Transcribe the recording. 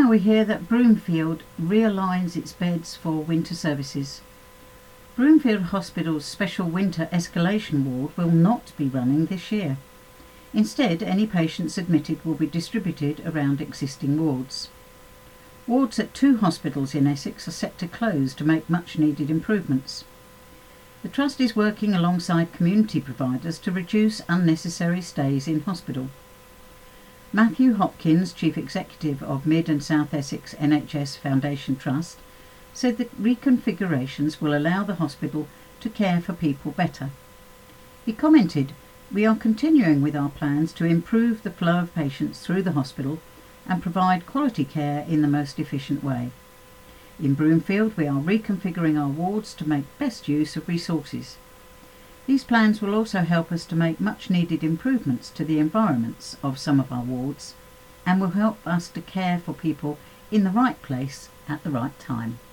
Now we hear that Broomfield realigns its beds for winter services. Broomfield Hospital's special winter escalation ward will not be running this year. Instead, any patients admitted will be distributed around existing wards. Wards at 2 hospitals in Essex are set to close to make much needed improvements. The Trust is working alongside community providers to reduce unnecessary stays in hospital. Matthew Hopkins, Chief Executive of Mid and South Essex NHS Foundation Trust, said the reconfigurations will allow the hospital to care for people better. He commented, "We are continuing with our plans to improve the flow of patients through the hospital and provide quality care in the most efficient way. In Broomfield, we are reconfiguring our wards to make best use of resources. These plans will also help us to make much needed improvements to the environments of some of our wards and will help us to care for people in the right place at the right time."